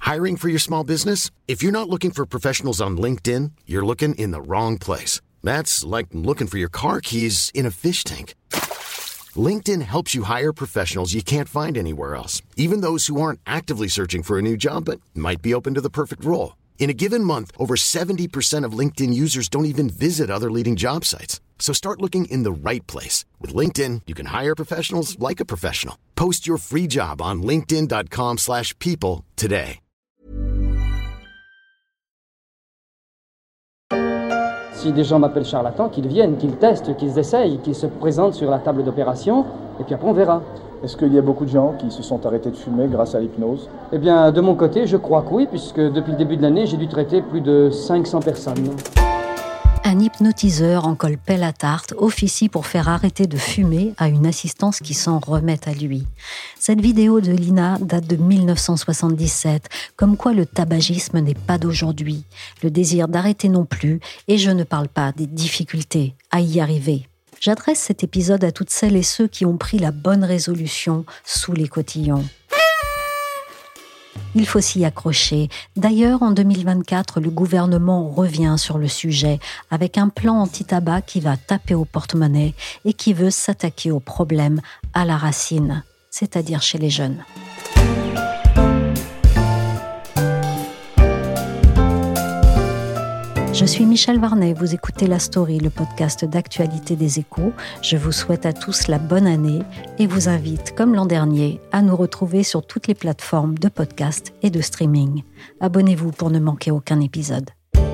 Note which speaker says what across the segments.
Speaker 1: Hiring for your small business? If you're not looking for professionals on LinkedIn, you're looking in the wrong place. That's like looking for your car keys in a fish tank. LinkedIn helps you hire professionals you can't find anywhere else, even those who aren't actively searching for a new job but might be open to the perfect role. In a given month, over 70% of LinkedIn users don't even visit other leading job sites. So start looking in the right place. With LinkedIn, you can hire professionals like a professional. Post your free job on linkedin.com/people today.
Speaker 2: Si des gens m'appellent charlatan, qu'ils viennent, qu'ils testent, qu'ils essayent, qu'ils se présentent sur la table d'opération, et puis après on verra.
Speaker 3: Est-ce qu'il y a beaucoup de gens qui se sont arrêtés de fumer grâce à l'hypnose ?
Speaker 2: Eh bien, de mon côté, je crois que oui, puisque depuis le début de l'année, j'ai dû traiter plus de 500 personnes.
Speaker 4: Un hypnotiseur en col pelle à tarte officie pour faire arrêter de fumer à une assistance qui s'en remet à lui. Cette vidéo de Lina date de 1977, comme quoi le tabagisme n'est pas d'aujourd'hui, le désir d'arrêter non plus, et je ne parle pas des difficultés à y arriver. J'adresse cet épisode à toutes celles et ceux qui ont pris la bonne résolution sous les cotillons. Il faut s'y accrocher. D'ailleurs, en 2024, le gouvernement revient sur le sujet avec un plan anti-tabac qui va taper au porte-monnaie et qui veut s'attaquer au problème à la racine, c'est-à-dire chez les jeunes. Je suis Michel Varnet, vous écoutez La Story, le podcast d'actualité des Échos. Je vous souhaite à tous la bonne année et vous invite, comme l'an dernier, à nous retrouver sur toutes les plateformes de podcast et de streaming. Abonnez-vous pour ne manquer aucun épisode.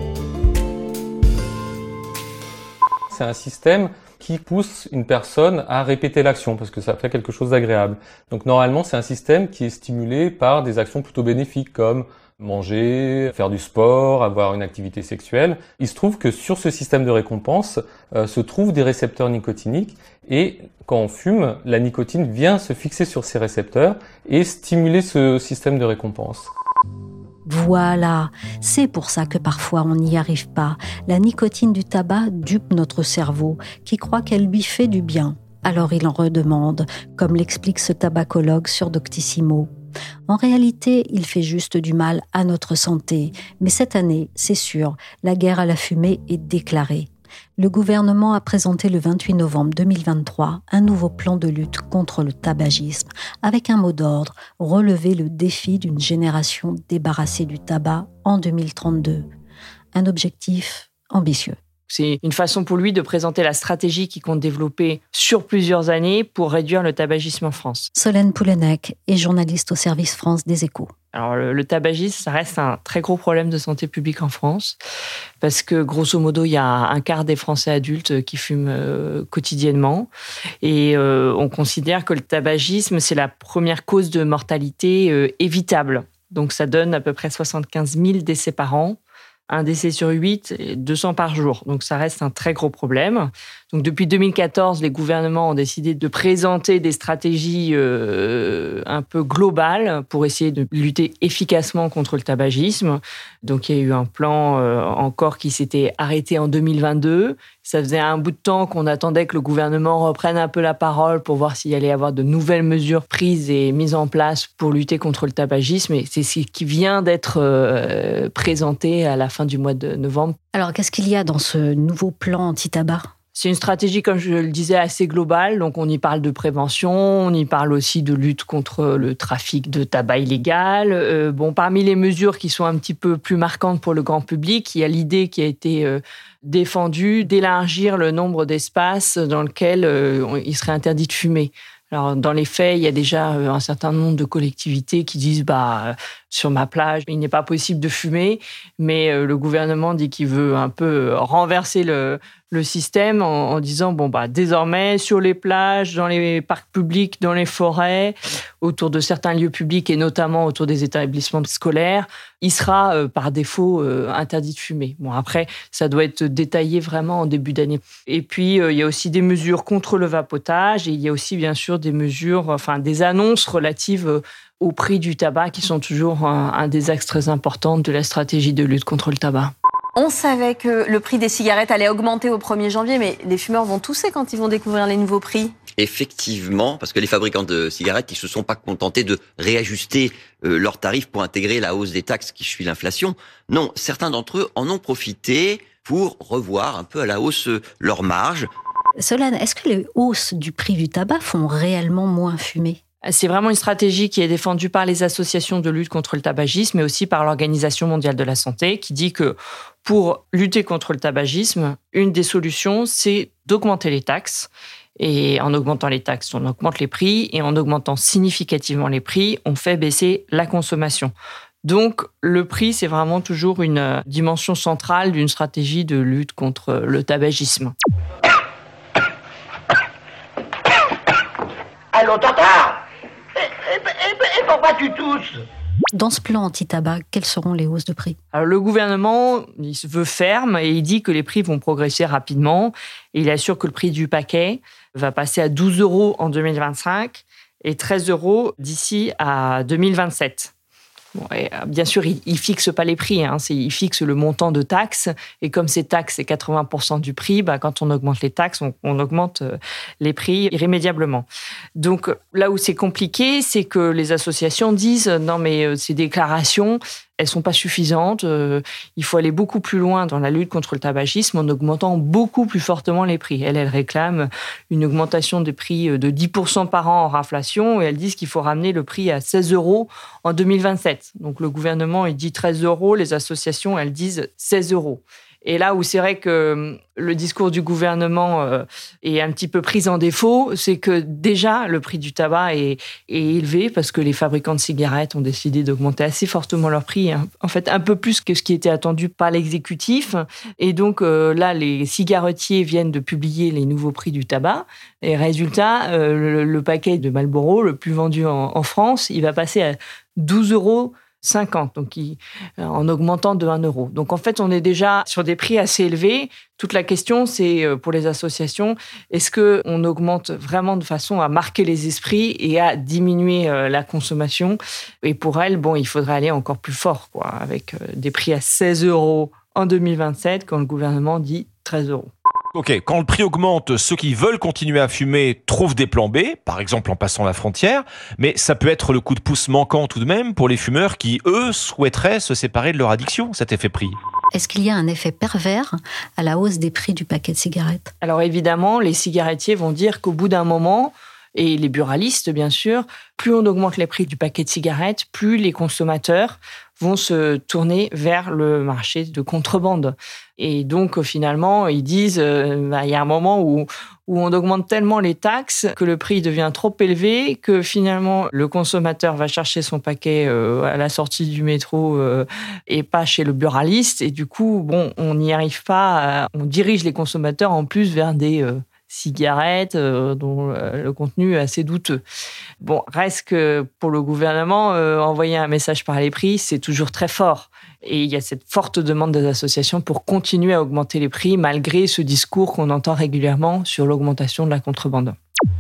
Speaker 5: C'est un système qui pousse une personne à répéter l'action parce que ça fait quelque chose d'agréable. Donc normalement, c'est un système qui est stimulé par des actions plutôt bénéfiques comme manger, faire du sport, avoir une activité sexuelle. Il se trouve que sur ce système de récompense se trouvent des récepteurs nicotiniques et quand on fume, la nicotine vient se fixer sur ces récepteurs et stimuler ce système de récompense.
Speaker 4: Voilà, c'est pour ça que parfois on n'y arrive pas. La nicotine du tabac dupe notre cerveau, qui croit qu'elle lui fait du bien. Alors il en redemande, comme l'explique ce tabacologue sur Doctissimo. En réalité, il fait juste du mal à notre santé. Mais cette année, c'est sûr, la guerre à la fumée est déclarée. Le gouvernement a présenté le 28 novembre 2023 un nouveau plan de lutte contre le tabagisme, avec un mot d'ordre, relever le défi d'une génération débarrassée du tabac en 2032. Un objectif ambitieux.
Speaker 6: C'est une façon pour lui de présenter la stratégie qu'il compte développer sur plusieurs années pour réduire le tabagisme en France.
Speaker 4: Solène Poulenec est journaliste au service France des Échos.
Speaker 6: Alors, le tabagisme, ça reste un très gros problème de santé publique en France parce que, grosso modo, il y a un quart des Français adultes qui fument quotidiennement et on considère que le tabagisme, c'est la première cause de mortalité évitable. Donc, ça donne à peu près 75 000 décès par an. Un décès sur 8 et 200 par jour. Donc, ça reste un très gros problème. Donc, depuis 2014, les gouvernements ont décidé de présenter des stratégies un peu globales pour essayer de lutter efficacement contre le tabagisme. Donc, il y a eu un plan encore qui s'était arrêté en 2022. Ça faisait un bout de temps qu'on attendait que le gouvernement reprenne un peu la parole pour voir s'il allait y avoir de nouvelles mesures prises et mises en place pour lutter contre le tabagisme. Et c'est ce qui vient d'être présenté à la fin du mois de novembre.
Speaker 4: Alors, qu'est-ce qu'il y a dans ce nouveau plan anti-tabac ?
Speaker 6: C'est une stratégie, comme je le disais, assez globale. Donc, on y parle de prévention, on y parle aussi de lutte contre le trafic de tabac illégal. Parmi les mesures qui sont un petit peu plus marquantes pour le grand public, il y a l'idée qui a été défendue d'élargir le nombre d'espaces dans lesquels il serait interdit de fumer. Alors, dans les faits, il y a déjà un certain nombre de collectivités qui disent sur ma plage, il n'est pas possible de fumer, mais le gouvernement dit qu'il veut un peu renverser le système en disant désormais sur les plages, dans les parcs publics, dans les forêts, autour de certains lieux publics et notamment autour des établissements scolaires, il sera par défaut interdit de fumer. Bon, après, ça doit être détaillé vraiment en début d'année. Et puis, il y a aussi des mesures contre le vapotage et il y a aussi bien sûr des mesures, des annonces relatives au prix du tabac qui sont toujours un des axes très importants de la stratégie de lutte contre le tabac.
Speaker 7: On savait que le prix des cigarettes allait augmenter au 1er janvier, mais les fumeurs vont tousser quand ils vont découvrir les nouveaux prix. Effectivement, parce que les fabricants de cigarettes, ils se sont pas contentés de réajuster leurs tarifs pour intégrer la hausse des taxes qui suit l'inflation. Non, certains d'entre eux en ont profité pour revoir un peu à la hausse leurs marges.
Speaker 4: Solane, est-ce que les hausses du prix du tabac font réellement moins fumer ?
Speaker 6: C'est vraiment une stratégie qui est défendue par les associations de lutte contre le tabagisme, mais aussi par l'Organisation mondiale de la santé, qui dit que pour lutter contre le tabagisme, une des solutions, c'est d'augmenter les taxes. Et en augmentant les taxes, on augmente les prix. Et en augmentant significativement les prix, on fait baisser la consommation. Donc, le prix, c'est vraiment toujours une dimension centrale d'une stratégie de lutte contre le tabagisme.
Speaker 8: Allô, Tata ? Et pourquoi tu tousses ?
Speaker 4: Dans ce plan anti-tabac, quelles seront les hausses de prix ?
Speaker 6: Alors, le gouvernement, il se veut ferme et il dit que les prix vont progresser rapidement. Et il assure que le prix du paquet va passer à 12 € en 2025 et 13 € d'ici à 2027. Bon, et bien sûr, il fixe pas les prix, il fixe le montant de taxes. Et comme ces taxes, c'est 80% du prix, quand on augmente les taxes, on augmente les prix irrémédiablement. Donc là où c'est compliqué, c'est que les associations disent non, mais ces déclarations, elles sont pas suffisantes. Il faut aller beaucoup plus loin dans la lutte contre le tabagisme en augmentant beaucoup plus fortement les prix. Elles réclament une augmentation des prix de 10% par an hors inflation et elles disent qu'il faut ramener le prix à 16 € en 2027. Donc le gouvernement, il dit 13 €, les associations, elles disent 16 €. Et là où c'est vrai que le discours du gouvernement est un petit peu pris en défaut, c'est que déjà le prix du tabac est élevé parce que les fabricants de cigarettes ont décidé d'augmenter assez fortement leur prix, en fait un peu plus que ce qui était attendu par l'exécutif. Et donc là, les cigarettiers viennent de publier les nouveaux prix du tabac. Et résultat, le paquet de Marlboro, le plus vendu en France, il va passer à 12,50 €, donc en augmentant de 1 €. Donc en fait, on est déjà sur des prix assez élevés. Toute la question, c'est pour les associations, est-ce qu'on augmente vraiment de façon à marquer les esprits et à diminuer la consommation ? Et pour elles, il faudrait aller encore plus fort, avec des prix à 16 € en 2027, quand le gouvernement dit 13 €.
Speaker 9: Ok, quand le prix augmente, ceux qui veulent continuer à fumer trouvent des plans B, par exemple en passant la frontière, mais ça peut être le coup de pouce manquant tout de même pour les fumeurs qui, eux, souhaiteraient se séparer de leur addiction, cet effet prix.
Speaker 4: Est-ce qu'il y a un effet pervers à la hausse des prix du paquet de cigarettes ?
Speaker 6: Alors évidemment, les cigarettiers vont dire qu'au bout d'un moment, et les buralistes bien sûr, plus on augmente les prix du paquet de cigarettes, plus les consommateurs vont se tourner vers le marché de contrebande. Et donc, finalement, ils disent il y a un moment où on augmente tellement les taxes que le prix devient trop élevé, que finalement, le consommateur va chercher son paquet à la sortie du métro et pas chez le buraliste. Et du coup, on n'y arrive pas. On dirige les consommateurs en plus vers des cigarettes dont le contenu est assez douteux. Reste que pour le gouvernement, envoyer un message par les prix, c'est toujours très fort. Et il y a cette forte demande des associations pour continuer à augmenter les prix malgré ce discours qu'on entend régulièrement sur l'augmentation de la contrebande.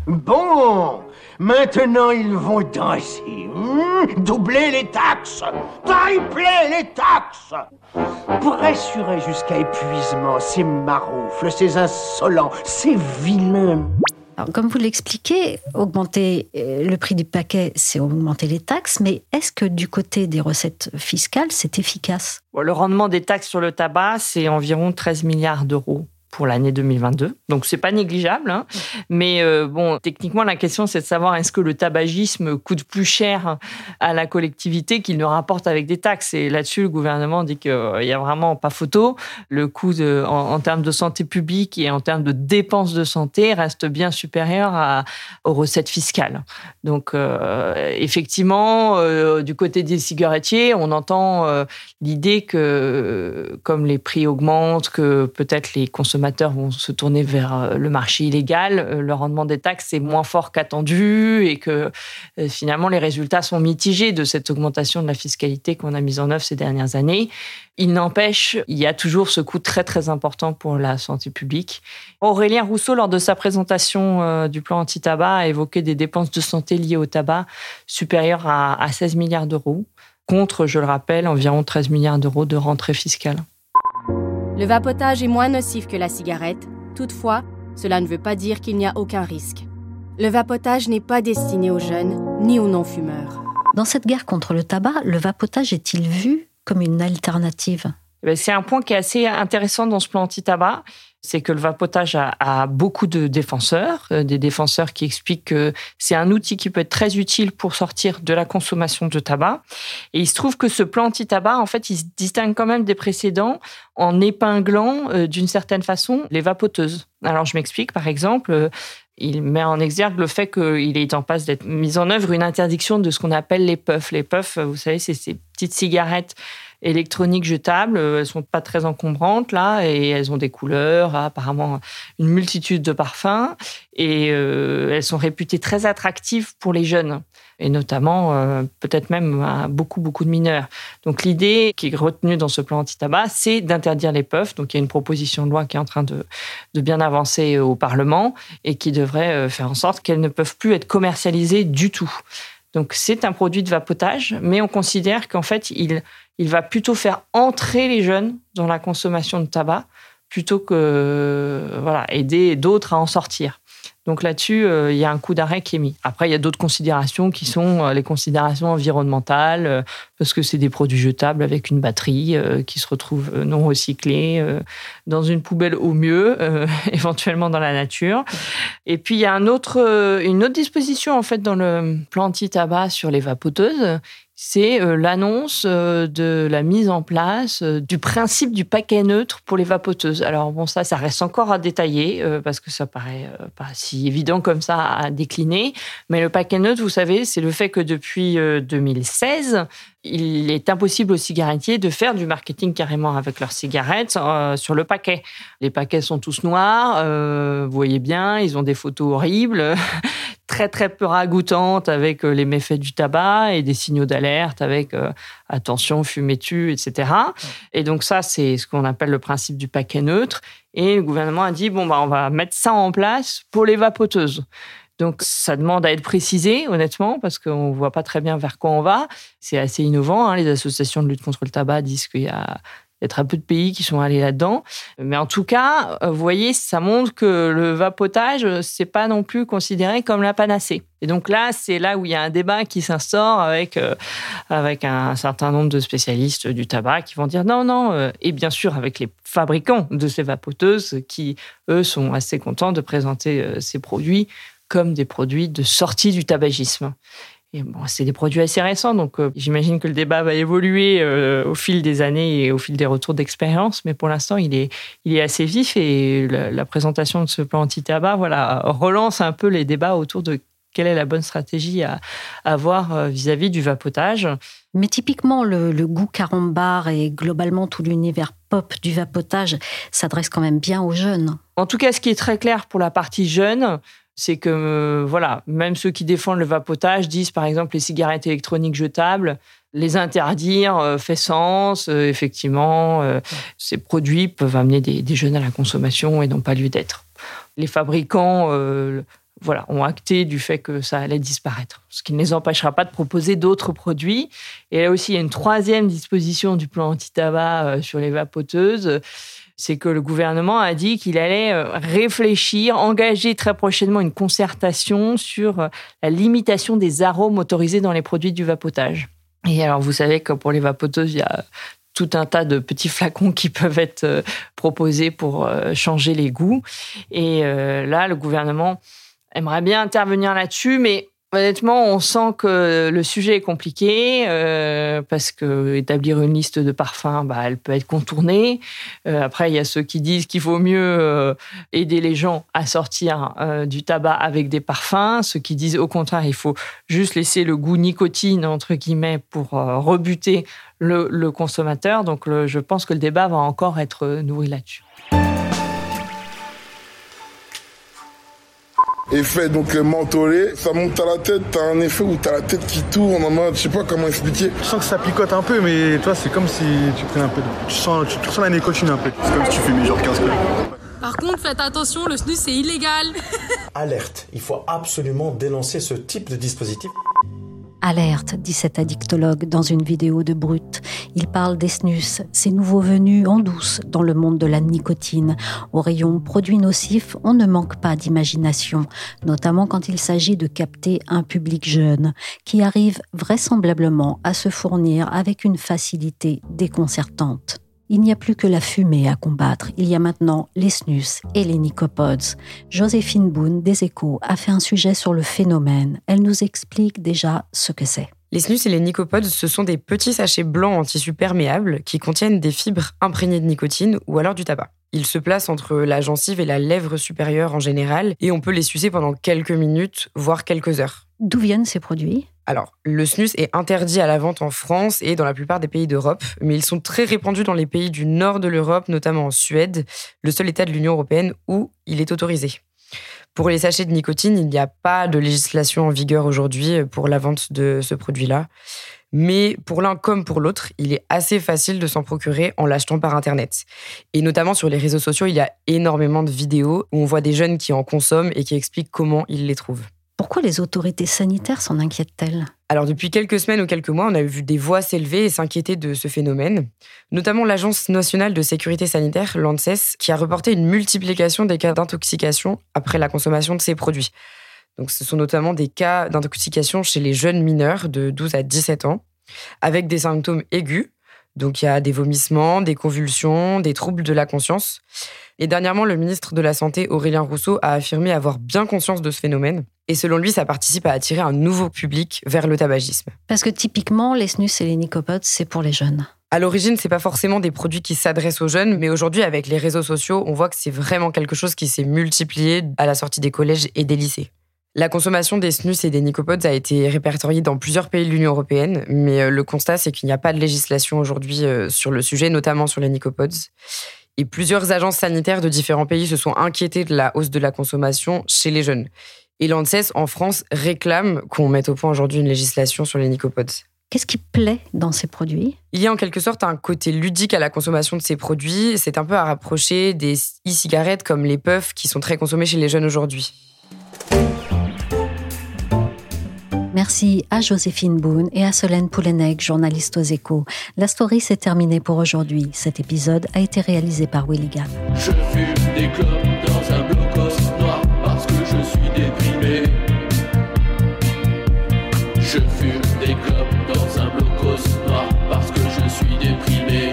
Speaker 8: Bon, maintenant ils vont danser. Doubler les taxes, tripler les taxes. Pressurer jusqu'à épuisement ces maroufles, ces insolents, ces vilains.
Speaker 4: Alors, comme vous l'expliquez, augmenter le prix du paquet, c'est augmenter les taxes, mais est-ce que du côté des recettes fiscales, c'est efficace ?
Speaker 6: Le rendement des taxes sur le tabac, c'est environ 13 milliards d'euros pour l'année 2022. Donc, c'est pas négligeable. Mais techniquement, la question, c'est de savoir est-ce que le tabagisme coûte plus cher à la collectivité qu'il ne rapporte avec des taxes. Et là-dessus, le gouvernement dit qu'il n'y a vraiment pas photo. Le coût en termes de santé publique et en termes de dépenses de santé reste bien supérieur aux recettes fiscales. Donc, effectivement, du côté des cigarettiers, on entend l'idée que, comme les prix augmentent, que peut-être les consommateurs vont se tourner vers le marché illégal, le rendement des taxes est moins fort qu'attendu et que finalement les résultats sont mitigés de cette augmentation de la fiscalité qu'on a mise en œuvre ces dernières années. Il n'empêche, il y a toujours ce coût très très important pour la santé publique. Aurélien Rousseau, lors de sa présentation du plan anti-tabac, a évoqué des dépenses de santé liées au tabac supérieures à 16 milliards d'euros, contre, je le rappelle, environ 13 milliards d'euros de rentrée fiscale.
Speaker 10: Le vapotage est moins nocif que la cigarette. Toutefois, cela ne veut pas dire qu'il n'y a aucun risque. Le vapotage n'est pas destiné aux jeunes ni aux non-fumeurs.
Speaker 4: Dans cette guerre contre le tabac, le vapotage est-il vu comme une alternative ?
Speaker 6: C'est un point qui est assez intéressant dans ce plan anti-tabac, c'est que le vapotage a beaucoup de défenseurs, des défenseurs qui expliquent que c'est un outil qui peut être très utile pour sortir de la consommation de tabac. Et il se trouve que ce plan anti-tabac, en fait, il se distingue quand même des précédents en épinglant d'une certaine façon les vapoteuses. Alors je m'explique, par exemple, il met en exergue le fait qu'il est en passe d'être mis en œuvre une interdiction de ce qu'on appelle les puffs. Les puffs, vous savez, c'est ces petites cigarettes électroniques jetables. Elles sont pas très encombrantes, là, et elles ont des couleurs, apparemment une multitude de parfums. Et elles sont réputées très attractives pour les jeunes, et notamment peut-être même beaucoup de mineurs. Donc l'idée qui est retenue dans ce plan anti-tabac, c'est d'interdire les puffs. Donc il y a une proposition de loi qui est en train de bien avancer au Parlement et qui devrait faire en sorte qu'elles ne peuvent plus être commercialisées du tout. Donc c'est un produit de vapotage, mais on considère qu'en fait il va plutôt faire entrer les jeunes dans la consommation de tabac plutôt que aider d'autres à en sortir. Donc là-dessus, il y a un coup d'arrêt qui est mis. Après, il y a d'autres considérations qui sont les considérations environnementales, parce que c'est des produits jetables avec une batterie qui se retrouvent non recyclés dans une poubelle au mieux, éventuellement dans la nature. Et puis, il y a une autre disposition en fait dans le plan anti-tabac sur les vapoteuses. C'est l'annonce de la mise en place du principe du paquet neutre pour les vapoteuses. Alors bon, ça reste encore à détailler parce que ça paraît pas si évident comme ça à décliner. Mais le paquet neutre, vous savez, c'est le fait que depuis 2016, il est impossible aux cigarettiers de faire du marketing carrément avec leurs cigarettes sur le paquet. Les paquets sont tous noirs, vous voyez bien, ils ont des photos horribles. Très, très peu ragoûtantes avec les méfaits du tabac et des signaux d'alerte avec attention, fumez-tu, etc. Et donc ça, c'est ce qu'on appelle le principe du paquet neutre. Et le gouvernement a dit, on va mettre ça en place pour les vapoteuses. Donc ça demande à être précisé, honnêtement, parce qu'on ne voit pas très bien vers quoi on va. C'est assez innovant. Les associations de lutte contre le tabac disent qu'il y a très peu de pays qui sont allés là-dedans. Mais en tout cas, vous voyez, ça montre que le vapotage, c'est pas non plus considéré comme la panacée. Et donc là, c'est là où il y a un débat qui s'instaure avec un certain nombre de spécialistes du tabac qui vont dire non. Et bien sûr, avec les fabricants de ces vapoteuses qui, eux, sont assez contents de présenter ces produits comme des produits de sortie du tabagisme. Et c'est des produits assez récents, donc j'imagine que le débat va évoluer au fil des années et au fil des retours d'expérience, mais pour l'instant, il est assez vif et la présentation de ce plan anti-tabac relance un peu les débats autour de quelle est la bonne stratégie à avoir vis-à-vis du vapotage.
Speaker 4: Mais typiquement, le goût carambar et globalement tout l'univers pop du vapotage s'adresse quand même bien aux jeunes.
Speaker 6: En tout cas, ce qui est très clair pour la partie jeune, c'est que, même ceux qui défendent le vapotage disent, par exemple, les cigarettes électroniques jetables, les interdire fait sens. Effectivement, ces produits peuvent amener des jeunes à la consommation et n'ont pas lieu d'être. Les fabricants ont acté du fait que ça allait disparaître, ce qui ne les empêchera pas de proposer d'autres produits. Et là aussi, il y a une troisième disposition du plan anti-tabac sur les vapoteuses, c'est que le gouvernement a dit qu'il allait réfléchir, engager très prochainement une concertation sur la limitation des arômes autorisés dans les produits du vapotage. Et alors, vous savez que pour les vapoteuses, il y a tout un tas de petits flacons qui peuvent être proposés pour changer les goûts. Et là, le gouvernement aimerait bien intervenir là-dessus, mais honnêtement, on sent que le sujet est compliqué parce que établir une liste de parfums, elle peut être contournée. Après, il y a ceux qui disent qu'il vaut mieux aider les gens à sortir du tabac avec des parfums. Ceux qui disent au contraire, il faut juste laisser le goût nicotine, entre guillemets, pour rebuter le consommateur. Donc, je pense que le débat va encore être nourri là-dessus.
Speaker 11: Effet donc mentholé, ça monte à la tête, t'as un effet où t'as la tête qui tourne en mode, je sais pas comment expliquer.
Speaker 12: Je sens que ça picote un peu, mais toi c'est comme si tu prenais un peu tu ressens la nicotine un peu. C'est comme si tu fumais genre 15 kilos.
Speaker 13: Par contre, faites attention, le snus c'est illégal.
Speaker 14: Alerte, il faut absolument dénoncer ce type de dispositif.
Speaker 4: Alerte, dit cet addictologue dans une vidéo de Brut. Il parle des snus, ces nouveaux venus en douce dans le monde de la nicotine. Au rayon produits nocifs, on ne manque pas d'imagination, notamment quand il s'agit de capter un public jeune, qui arrive vraisemblablement à se fournir avec une facilité déconcertante. Il n'y a plus que la fumée à combattre. Il y a maintenant les snus et les nicopods. Joséphine Boone, des Échos, a fait un sujet sur le phénomène. Elle nous explique déjà ce que c'est.
Speaker 14: Les snus et les nicopods, ce sont des petits sachets blancs en tissu perméable qui contiennent des fibres imprégnées de nicotine ou alors du tabac. Ils se placent entre la gencive et la lèvre supérieure en général et on peut les sucer pendant quelques minutes, voire quelques heures.
Speaker 4: D'où viennent ces produits ?
Speaker 14: Alors, le snus est interdit à la vente en France et dans la plupart des pays d'Europe, mais ils sont très répandus dans les pays du nord de l'Europe, notamment en Suède, le seul État de l'Union européenne où il est autorisé. Pour les sachets de nicotine, il n'y a pas de législation en vigueur aujourd'hui pour la vente de ce produit-là. Mais pour l'un comme pour l'autre, il est assez facile de s'en procurer en l'achetant par Internet. Et notamment sur les réseaux sociaux, il y a énormément de vidéos où on voit des jeunes qui en consomment et qui expliquent comment ils les trouvent.
Speaker 4: Pourquoi les autorités sanitaires s'en inquiètent-elles ?
Speaker 14: Alors depuis quelques semaines ou quelques mois, on a vu des voix s'élever et s'inquiéter de ce phénomène. Notamment l'Agence nationale de sécurité sanitaire, l'ANSES, qui a reporté une multiplication des cas d'intoxication après la consommation de ces produits. Donc ce sont notamment des cas d'intoxication chez les jeunes mineurs de 12 à 17 ans, avec des symptômes aigus. Donc il y a des vomissements, des convulsions, des troubles de la conscience. Et dernièrement, le ministre de la Santé, Aurélien Rousseau, a affirmé avoir bien conscience de ce phénomène. Et selon lui, ça participe à attirer un nouveau public vers le tabagisme.
Speaker 4: Parce que typiquement, les snus et les nicopods, c'est pour les jeunes.
Speaker 14: À l'origine, c'est pas forcément des produits qui s'adressent aux jeunes, mais aujourd'hui, avec les réseaux sociaux, on voit que c'est vraiment quelque chose qui s'est multiplié à la sortie des collèges et des lycées. La consommation des snus et des nicopods a été répertoriée dans plusieurs pays de l'Union européenne, mais le constat, c'est qu'il n'y a pas de législation aujourd'hui sur le sujet, notamment sur les nicopods. Et plusieurs agences sanitaires de différents pays se sont inquiétées de la hausse de la consommation chez les jeunes. Et l'ANSES, en France, réclame qu'on mette au point aujourd'hui une législation sur les nicopods.
Speaker 4: Qu'est-ce qui plaît dans ces produits ?
Speaker 14: Il y a en quelque sorte un côté ludique à la consommation de ces produits. C'est un peu à rapprocher des e-cigarettes comme les puffs qui sont très consommées chez les jeunes aujourd'hui.
Speaker 4: Merci à Joséphine Boone et à Solène Poulenec, journaliste aux Échos. La story s'est terminée pour aujourd'hui. Cet épisode a été réalisé par Willy Gann.
Speaker 15: Je fume des clopes dans un blocos noir parce que je suis déprimé. Je fume des clopes dans un blocos noir parce que je suis déprimé.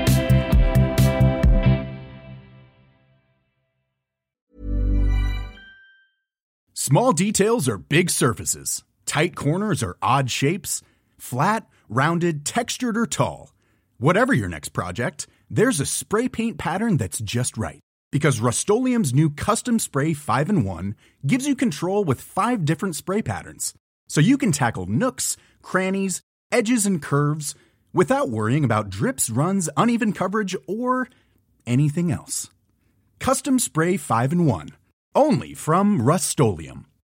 Speaker 16: Small details are big surfaces. Tight corners or odd shapes. Flat, rounded, textured, or tall. Whatever your next project, there's a spray paint pattern that's just right. Because Rust-Oleum's new Custom Spray 5-in-1 gives you control with 5 different spray patterns. So you can tackle nooks, crannies, edges, and curves without worrying about drips, runs, uneven coverage, or anything else. Custom Spray 5-in-1. Only from Rust-Oleum.